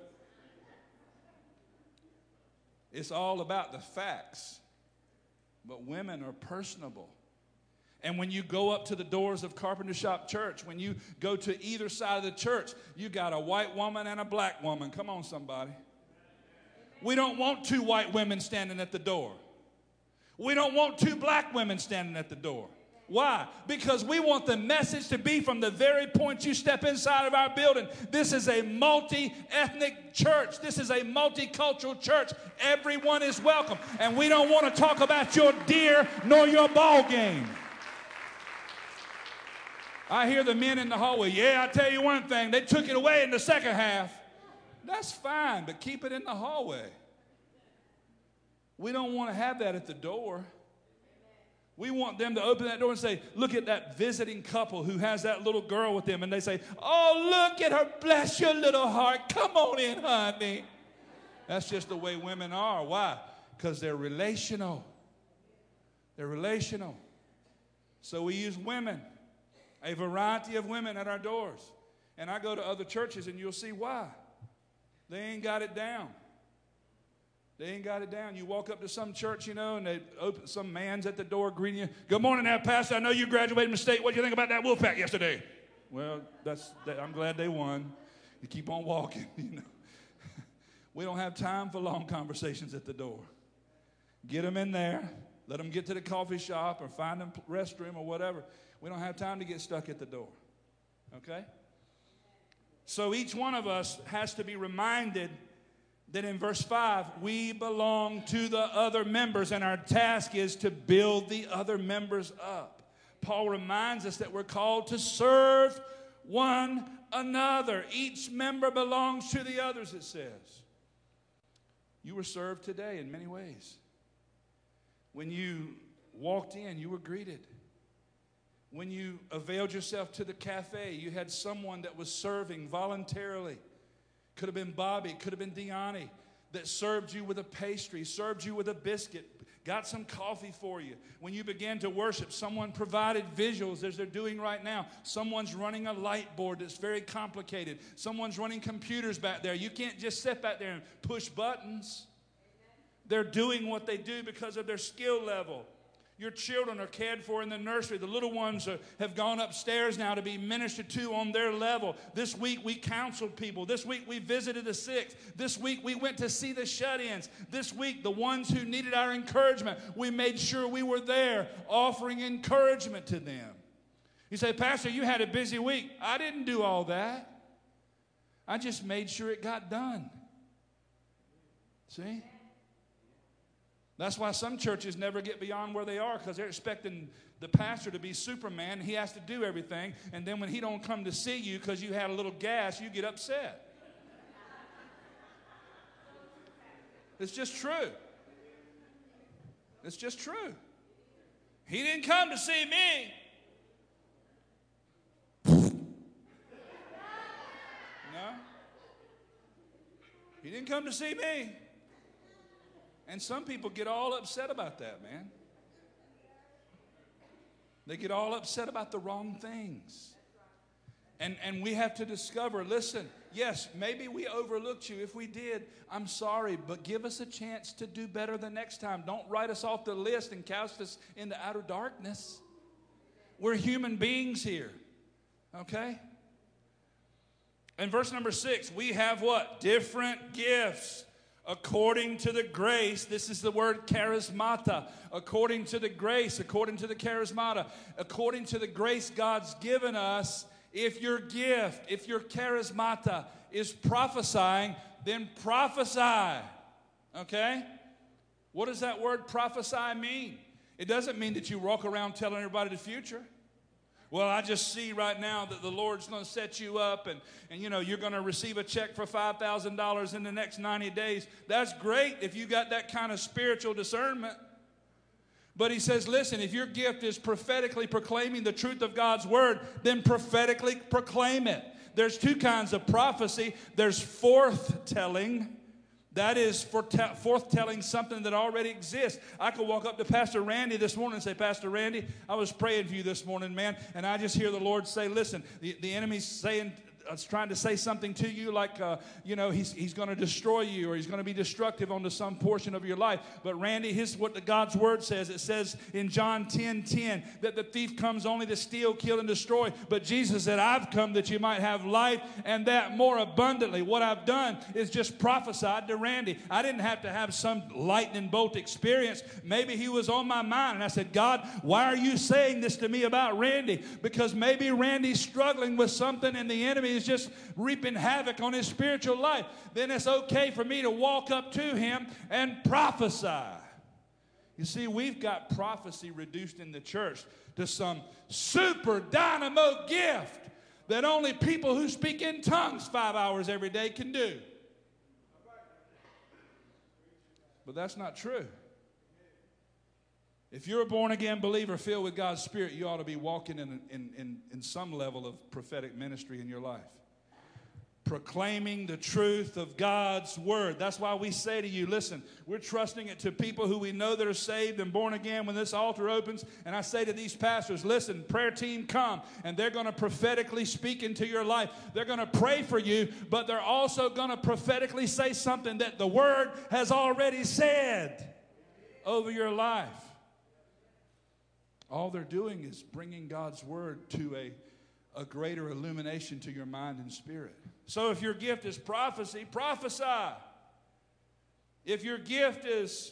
It's all about the facts. But women are personable. And when you go up to the doors of Carpenter Shop Church, when you go to either side of the church, you got a white woman and a black woman. Come on, somebody. We don't want two white women standing at the door. We don't want two black women standing at the door. Why? Because we want the message to be from the very point you step inside of our building. This is a multi-ethnic church. This is a multicultural church. Everyone is welcome. And we don't want to talk about your deer nor your ball game. I hear the men in the hallway, yeah, I tell you one thing, they took it away in the second half. That's fine, but keep it in the hallway. We don't want to have that at the door. We want them to open that door and say, look at that visiting couple who has that little girl with them. And they say, oh, look at her. Bless your little heart. Come on in, honey. That's just the way women are. Why? Because they're relational. They're relational. So we use women, a variety of women at our doors. And I go to other churches and you'll see why. They ain't got it down. They ain't got it down. You walk up to some church, you know, and they open, some man's at the door greeting you. Good morning, now, Pastor. I know you graduated from state. What do you think about that Wolfpack yesterday? Well, that's that, I'm glad they won. You keep on walking, you know. We don't have time for long conversations at the door. Get them in there. Let them get to the coffee shop or find them restroom or whatever. We don't have time to get stuck at the door. Okay? So each one of us has to be reminded that in verse five, we belong to the other members, and our task is to build the other members up. Paul reminds us that we're called to serve one another. Each member belongs to the others, it says. You were served today in many ways. When you walked in, you were greeted. When you availed yourself to the cafe, you had someone that was serving voluntarily. Could have been Bobby, could have been Deani, that served you with a pastry, served you with a biscuit, got some coffee for you. When you began to worship, someone provided visuals as they're doing right now. Someone's running a light board that's very complicated. Someone's running computers back there. You can't just sit back there and push buttons. They're doing what they do because of their skill level. Your children are cared for in the nursery. The little ones are, have gone upstairs now to be ministered to on their level. This week we counseled people. This week we visited the sick. This week we went to see the shut-ins. This week the ones who needed our encouragement, we made sure we were there offering encouragement to them. You say, Pastor, you had a busy week. I didn't do all that. I just made sure it got done. See? That's why some churches never get beyond where they are, because they're expecting the pastor to be Superman. And he has to do everything. And then when he don't come to see you because you had a little gas, you get upset. It's just true. It's just true. He didn't come to see me. No. He didn't come to see me. And some people get all upset about that, man. They get all upset about the wrong things. And, and we have to discover, listen, yes, maybe we overlooked you. If we did, I'm sorry, but give us a chance to do better the next time. Don't write us off the list and cast us into outer darkness. We're human beings here, okay? In verse number six, we have what? Different gifts. According to the grace, this is the word charismata. According to the grace, according to the charismata, according to the grace God's given us, if your gift, if your charismata is prophesying, then prophesy. Okay? What does that word prophesy mean? It doesn't mean that you walk around telling everybody the future. Well, I just see right now that the Lord's going to set you up and, and you know, you're going to receive a check for five thousand dollars in the next ninety days. That's great if you got that kind of spiritual discernment. But he says, listen, if your gift is prophetically proclaiming the truth of God's word, then prophetically proclaim it. There's two kinds of prophecy. There's forthtelling. That is for te- forthtelling something that already exists. I could walk up to Pastor Randy this morning and say, Pastor Randy, I was praying for you this morning, man, and I just hear the Lord say, listen, the, the enemy's saying, uh, trying to say something to you like, uh, you know, he's, he's going to destroy you or he's going to be destructive onto some portion of your life. But Randy, here's what the God's word says. It says in John ten ten that the thief comes only to steal, kill, and destroy. But Jesus said, I've come that you might have life and that more abundantly. What I've done is just prophesied to Randy. I didn't have to have some lightning bolt experience. Maybe he was on my mind. And I said, God, why are you saying this to me about Randy? Because maybe Randy's struggling with something and the enemy is just reaping havoc on his spiritual life. Then it's okay for me to walk up to him and prophesy. You see, we've got prophecy reduced in the church to some super dynamo gift that only people who speak in tongues five hours every day can do. But that's not true. If you're a born-again believer filled with God's Spirit, you ought to be walking in, in, in, in some level of prophetic ministry in your life. Proclaiming the truth of God's word. That's why we say to you, listen, we're trusting it to people who we know that are saved and born again when this altar opens. And I say to these pastors, listen, prayer team, come. And they're going to prophetically speak into your life. They're going to pray for you, but they're also going to prophetically say something that the word has already said over your life. All they're doing is bringing God's word to a, a greater illumination to your mind and spirit. So if your gift is prophecy, prophesy. If your gift is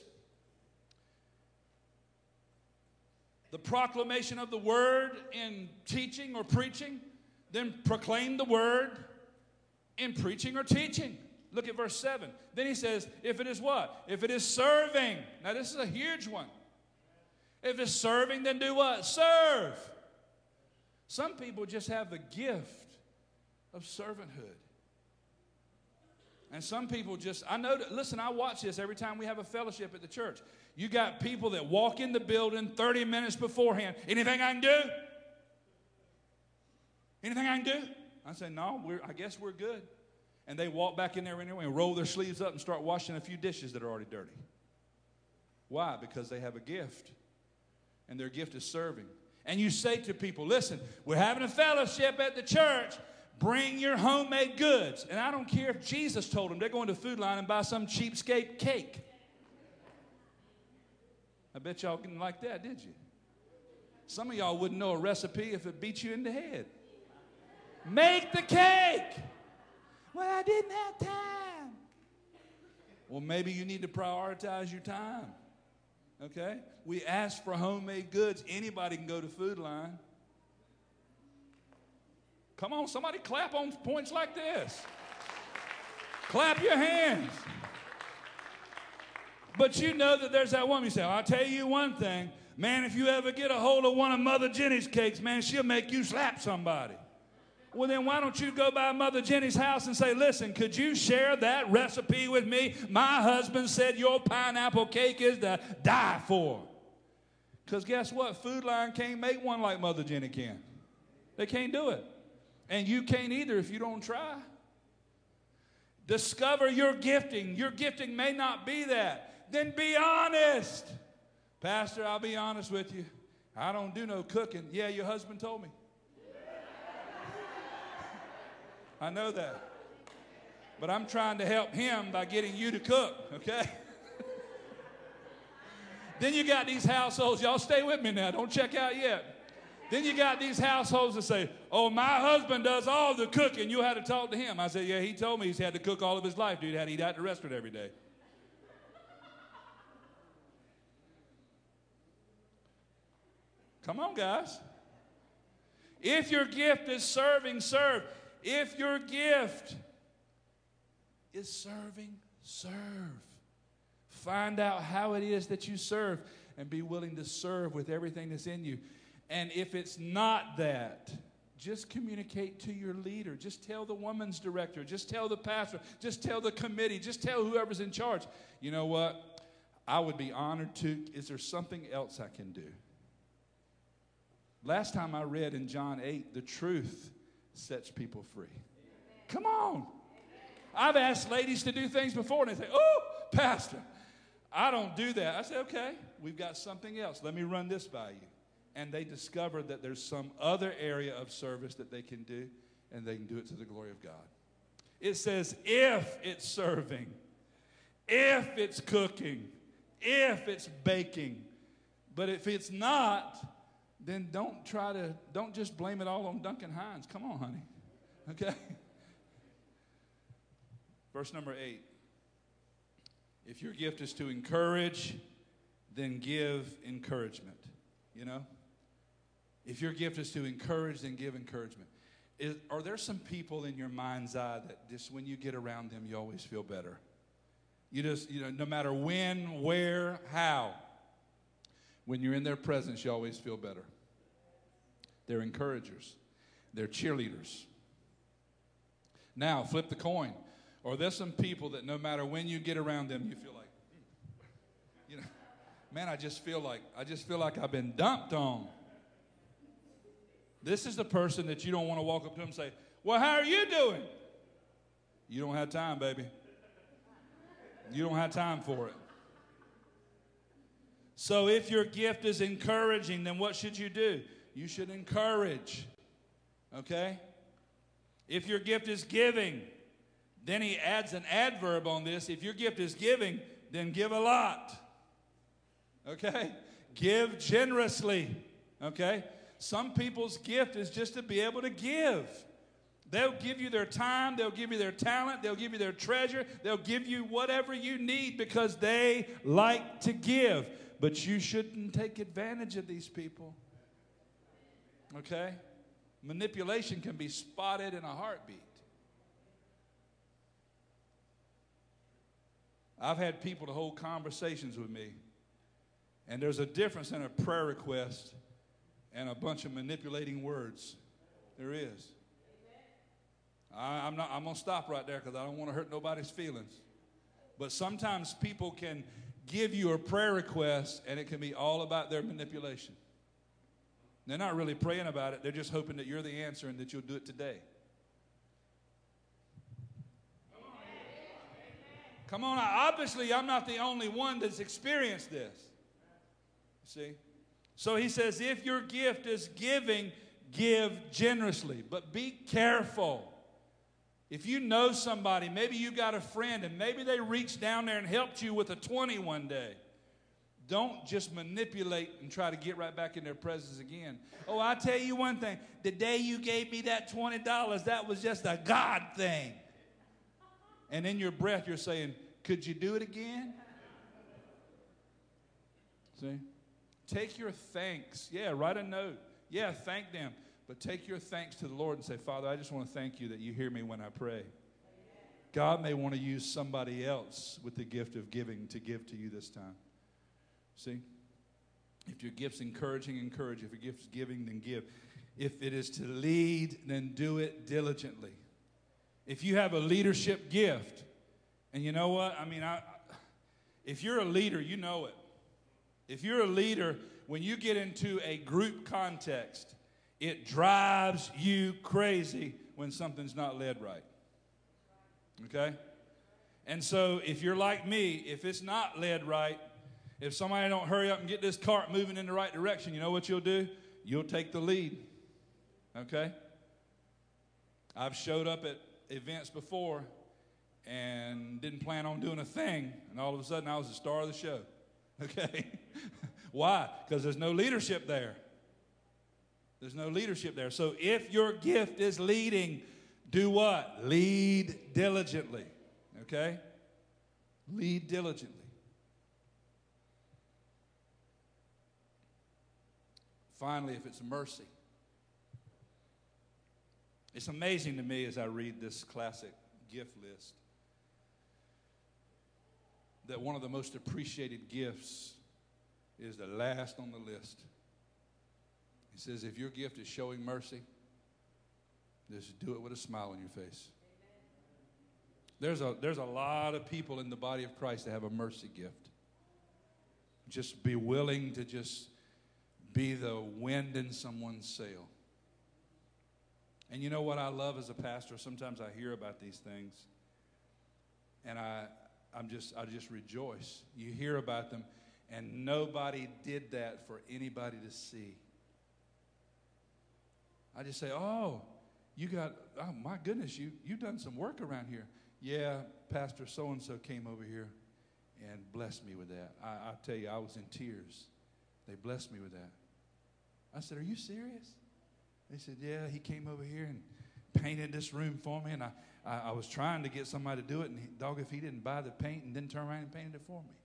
the proclamation of the word in teaching or preaching, then proclaim the word in preaching or teaching. Look at verse seven. Then he says, if it is what? If it is serving. Now this is a huge one. If it's serving, then do what? Serve. Some people just have the gift of servanthood. And some people just, I know, that, listen, I watch this every time we have a fellowship at the church. You got people that walk in the building thirty minutes beforehand. Anything I can do? Anything I can do? I say, no, we're, I guess we're good. And they walk back in there anyway and roll their sleeves up and start washing a few dishes that are already dirty. Why? Because they have a gift. And their gift is serving. And you say to people, listen, we're having a fellowship at the church. Bring your homemade goods. And I don't care if Jesus told them they're going to Food Line and buy some cheapskate cake. I bet y'all didn't like that, did you? Some of y'all wouldn't know a recipe if it beat you in the head. Make the cake. Well, I didn't have time. Well, maybe you need to prioritize your time. Okay? We ask for homemade goods. Anybody can go to Food Line. Come on, somebody clap on points like this. Clap your hands. But you know that there's that woman. You say, I'll tell you one thing. Man, if you ever get a hold of one of Mother Jenny's cakes, man, she'll make you slap somebody. Well, then why don't you go by Mother Jenny's house and say, listen, could you share that recipe with me? My husband said your pineapple cake is to die for. Because guess what? Food Line can't make one like Mother Jenny can. They can't do it. And you can't either if you don't try. Discover your gifting. Your gifting may not be that. Then be honest. Pastor, I'll be honest with you. I don't do no cooking. Yeah, your husband told me. I know that. But I'm trying to help him by getting you to cook, okay? Then you got these households. Y'all stay with me now. Don't check out yet. Then you got these households that say, oh, my husband does all the cooking. You had to talk to him. I said, yeah, he told me he's had to cook all of his life, dude. He had to eat out at the restaurant every day. Come on, guys. If your gift is serving, serve. If your gift is serving, serve. Find out how it is that you serve and be willing to serve with everything that's in you. And if it's not that, just communicate to your leader. Just tell the woman's director. Just tell the pastor. Just tell the committee. Just tell whoever's in charge. You know what? I would be honored to. Is there something else I can do? Last time I read in John eight, the truth sets people free. Come on. I've asked ladies to do things before, and they say, oh, Pastor, I don't do that. I say, okay, we've got something else. Let me run this by you. And they discover that there's some other area of service that they can do, and they can do it to the glory of God. It says, if it's serving, if it's cooking, if it's baking. But if it's not, then don't try to, don't just blame it all on Duncan Hines. Come on, honey. Okay? Verse number eight. If your gift is to encourage, then give encouragement. You know? If your gift is to encourage, then give encouragement. Is, are there some people in your mind's eye that just when you get around them, you always feel better? You just, you know, no matter when, where, how, when you're in their presence, you always feel better. They're encouragers. They're cheerleaders. Now, flip the coin. Or there's some people that no matter when you get around them, you feel like, you know, man, I just feel like, I just feel like I've been dumped on. This is the person that you don't want to walk up to and say, well, how are you doing? You don't have time, baby. You don't have time for it. So if your gift is encouraging, then what should you do? You should encourage. Okay? If your gift is giving, then he adds an adverb on this. If your gift is giving, then give a lot. Okay? Give generously. Okay? Some people's gift is just to be able to give. They'll give you their time. They'll give you their talent. They'll give you their treasure. They'll give you whatever you need because they like to give. But you shouldn't take advantage of these people. Okay? Manipulation can be spotted in a heartbeat. I've had people to hold conversations with me, and there's a difference in a prayer request and a bunch of manipulating words. There is. I, I'm not. I'm gonna stop right there because I don't want to hurt nobody's feelings. But sometimes people can give you a prayer request, and it can be all about their manipulation. They're not really praying about it. They're just hoping that you're the answer and that you'll do it today. Come on, obviously I'm not the only one that's experienced this. See? So he says, if your gift is giving, give generously. But be careful. If you know somebody, maybe you got a friend, and maybe they reached down there and helped you with a twenty one day. Don't just manipulate and try to get right back in their presence again. Oh, I'll tell you one thing. The day you gave me that twenty dollars, that was just a God thing. And in your breath, you're saying, could you do it again? See? Take your thanks. Yeah, write a note. Yeah, thank them. But take your thanks to the Lord and say, Father, I just want to thank you that you hear me when I pray. God may want to use somebody else with the gift of giving to give to you this time. See? If your gift's encouraging, encourage. If your gift's giving, then give. If it is to lead, then do it diligently. If you have a leadership gift, and you know what? I mean, I, if you're a leader, you know it. If you're a leader, when you get into a group context, it drives you crazy when something's not led right. Okay? And so if you're like me, if it's not led right, if somebody don't hurry up and get this cart moving in the right direction, you know what you'll do? You'll take the lead. Okay? I've showed up at events before and didn't plan on doing a thing, and all of a sudden I was the star of the show. Okay? Why? Because there's no leadership there. There's no leadership there. So if your gift is leading, do what? Lead diligently. Okay? Lead diligently. Finally, if it's mercy. It's amazing to me as I read this classic gift list that one of the most appreciated gifts is the last on the list. He says, if your gift is showing mercy, just do it with a smile on your face. There's a, there's a lot of people in the body of Christ that have a mercy gift. Just be willing to just be the wind in someone's sail. And you know what I love as a pastor? Sometimes I hear about these things, and I, I'm just, I just rejoice. You hear about them, and nobody did that for anybody to see. I just say, oh, you got, oh my goodness, you, you've done some work around here. Yeah, Pastor so-and-so came over here and blessed me with that. I, I'll tell you, I was in tears. They blessed me with that. I said, are you serious? They said, yeah, he came over here and painted this room for me, and I, I, I was trying to get somebody to do it, and he, dog, if he didn't buy the paint and then turn around and painted it for me.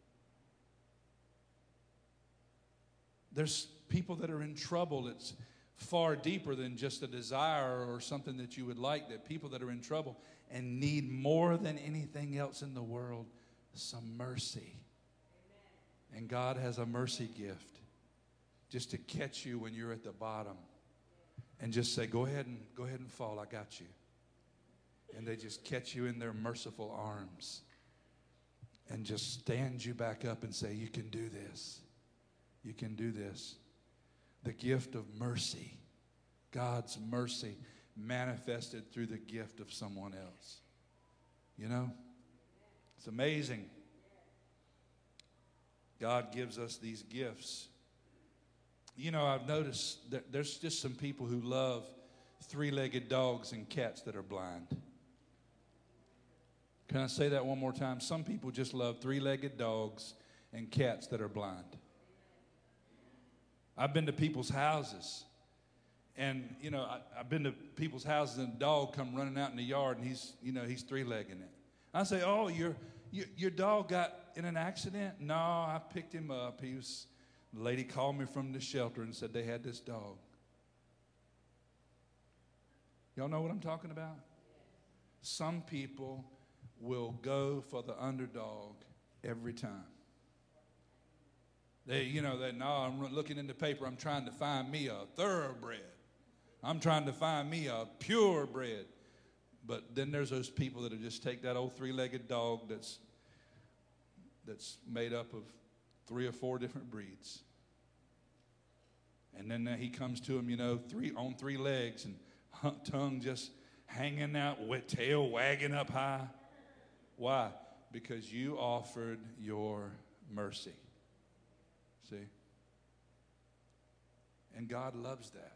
There's people that are in trouble. It's far deeper than just a desire or something that you would like, that people that are in trouble and need more than anything else in the world some mercy. Amen. And God has a mercy gift just to catch you when you're at the bottom and just say, go ahead and go ahead and fall, I got you. And they just catch you in their merciful arms and just stand you back up and say, you can do this. You can do this. The gift of mercy, God's mercy manifested through the gift of someone else. You know, it's amazing. God gives us these gifts. You know, I've noticed that there's just some people who love three-legged dogs and cats that are blind. Can I say that one more time? Some people just love three-legged dogs and cats that are blind. I've been to people's houses, and, you know, I, I've been to people's houses, and a dog come running out in the yard, and he's, you know, he's three-legging it. I say, oh, your, your, your dog got in an accident? No, I picked him up. He was, the lady called me from the shelter and said they had this dog. Y'all know what I'm talking about? Some people will go for the underdog every time. They, you know, they, no, I'm looking in the paper, I'm trying to find me a thoroughbred. I'm trying to find me a purebred. But then there's those people that just take that old three-legged dog that's that's made up of three or four different breeds. And then he comes to him, you know, three on three legs and tongue just hanging out with tail wagging up high. Why? Because you offered your mercy. See? And God loves that.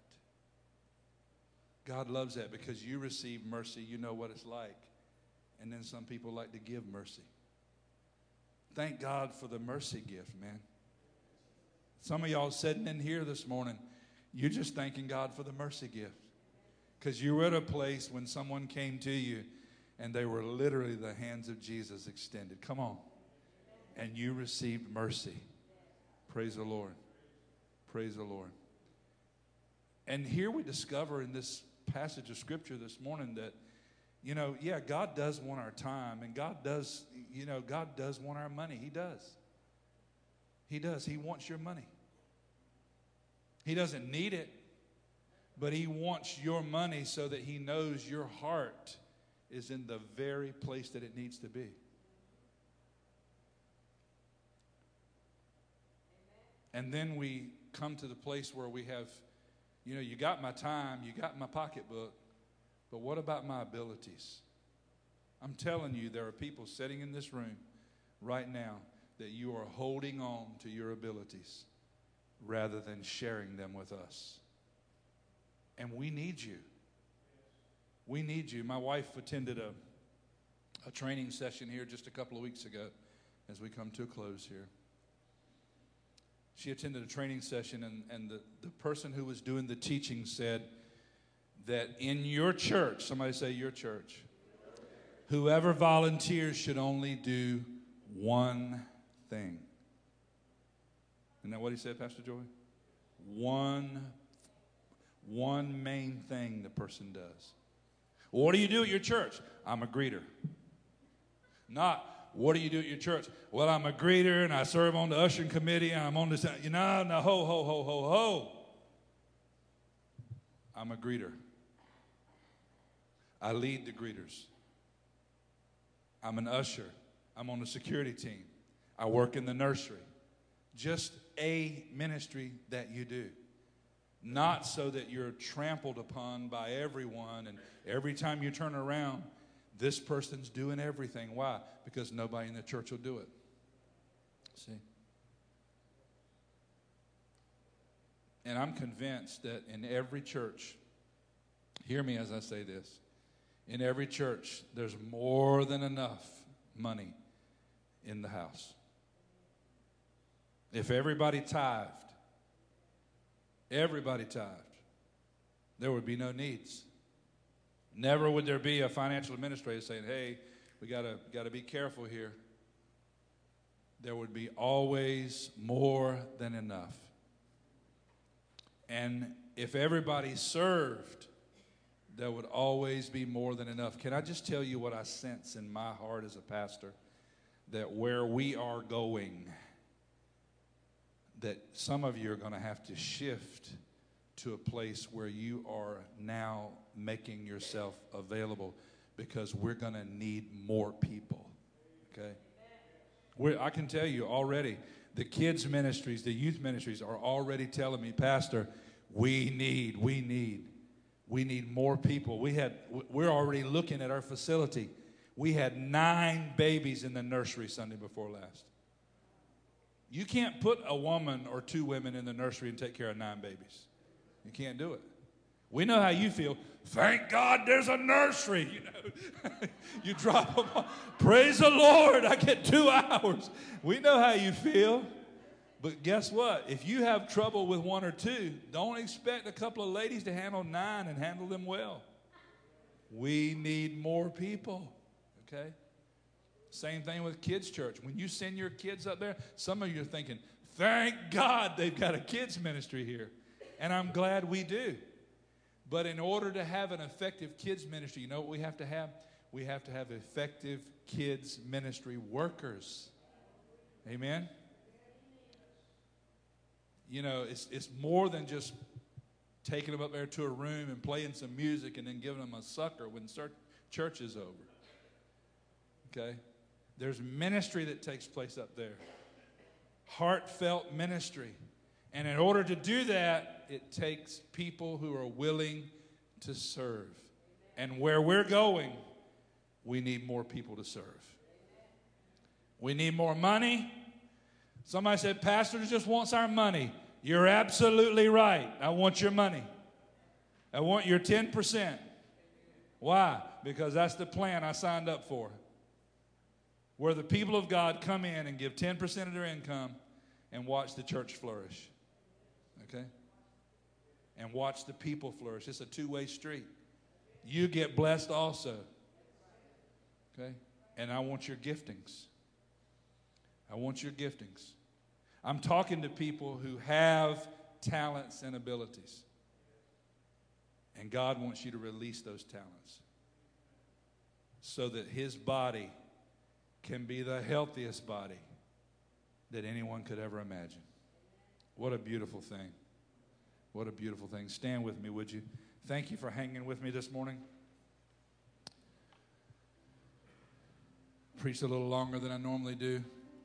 God loves that because you receive mercy. You know what it's like. And then some people like to give mercy. Thank God for the mercy gift, man. Some of y'all sitting in here this morning, you're just thanking God for the mercy gift. Because you were at a place when someone came to you and they were literally the hands of Jesus extended. Come on. And you received mercy. Praise the Lord. Praise the Lord. And here we discover in this passage of Scripture this morning that, you know, yeah, God does want our time, and God does, you know, God does want our money. He does. He does. He wants your money. He doesn't need it, but He wants your money so that He knows your heart is in the very place that it needs to be. And then we come to the place where we have, you know, you got my time, you got my pocketbook, but what about my abilities? I'm telling you, there are people sitting in this room right now that you are holding on to your abilities rather than sharing them with us. And we need you. We need you. My wife attended a, a training session here just a couple of weeks ago as we come to a close here. She attended a training session, and, and the, the person who was doing the teaching said that in your church, somebody say your church, whoever volunteers should only do one thing. Isn't that what he said, Pastor Joy? One, one main thing the person does. Well, what do you do at your church? I'm a greeter. Not, what do you do at your church? Well, I'm a greeter, and I serve on the ushering committee, and I'm on this. You know, no, ho, ho, ho, ho, ho. I'm a greeter. I lead the greeters. I'm an usher. I'm on the security team. I work in the nursery. Just a ministry that you do. Not so that you're trampled upon by everyone, and every time you turn around, this person's doing everything. Why? Because nobody in the church will do it. See? And I'm convinced that in every church, hear me as I say this, in every church, there's more than enough money in the house. If everybody tithed, everybody tithed, there would be no needs. Never would there be a financial administrator saying, hey, we gotta gotta be careful here. There would be always more than enough. And if everybody served, there would always be more than enough. Can I just tell you what I sense in my heart as a pastor? That where we are going, that some of you are going to have to shift to a place where you are now making yourself available, because we're going to need more people, okay? We're, I can tell you already, the kids' ministries, the youth ministries are already telling me, Pastor, we need, we need, we need more people. We had, we're already looking at our facility. We had nine babies in the nursery Sunday before last. You can't put a woman or two women in the nursery and take care of nine babies. You can't do it. We know how you feel. Thank God there's a nursery. You know, you drop them off. Praise the Lord, I get two hours. We know how you feel. But guess what? If you have trouble with one or two, don't expect a couple of ladies to handle nine and handle them well. We need more people, okay? Same thing with kids' church. When you send your kids up there, some of you are thinking, thank God they've got a kids' ministry here. And I'm glad we do. But in order to have an effective kids' ministry, you know what we have to have? We have to have effective kids' ministry workers. Amen? You know, it's, it's more than just taking them up there to a room and playing some music and then giving them a sucker when church, Church is over. Okay? There's ministry that takes place up there. Heartfelt ministry. And in order to do that, it takes people who are willing to serve. And where we're going, we need more people to serve. We need more money. Somebody said, Pastor just wants our money. You're absolutely right. I want your money. I want your ten percent. Why? Because that's the plan I signed up for. Where the people of God come in and give ten percent of their income and watch the church flourish. Okay? And watch the people flourish. It's a two-way street. You get blessed also. Okay? And I want your giftings. I want your giftings. I'm talking to people who have talents and abilities. And God wants you to release those talents so that his body can be the healthiest body that anyone could ever imagine. What a beautiful thing. What a beautiful thing. Stand with me, would you? Thank you for hanging with me this morning. Preached a little longer than I normally do.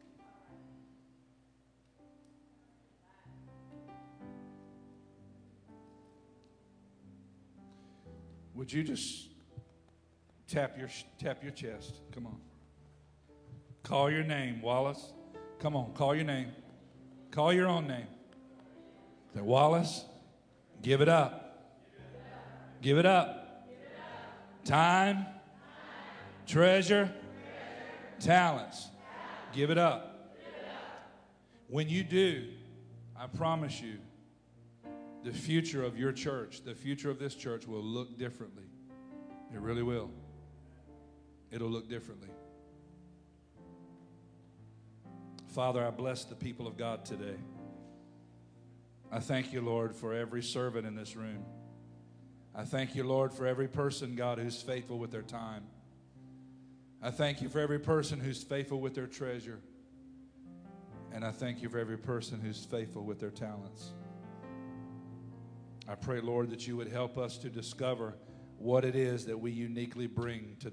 Would you just tap your tap your chest? Come on. Call your name, Wallace. Come on, call your name. Call your own name. Say, Wallace, give it up. Give it up. Time, treasure, talents. Give it up. When you do, I promise you, the future of your church, the future of this church will look differently. It really will. It'll look differently. Father, I bless the people of God today. I thank you, Lord, for every servant in this room. I thank you, Lord, for every person, God, who's faithful with their time. I thank you for every person who's faithful with their treasure. And I thank you for every person who's faithful with their talents. I pray, Lord, that you would help us to discover what it is that we uniquely bring to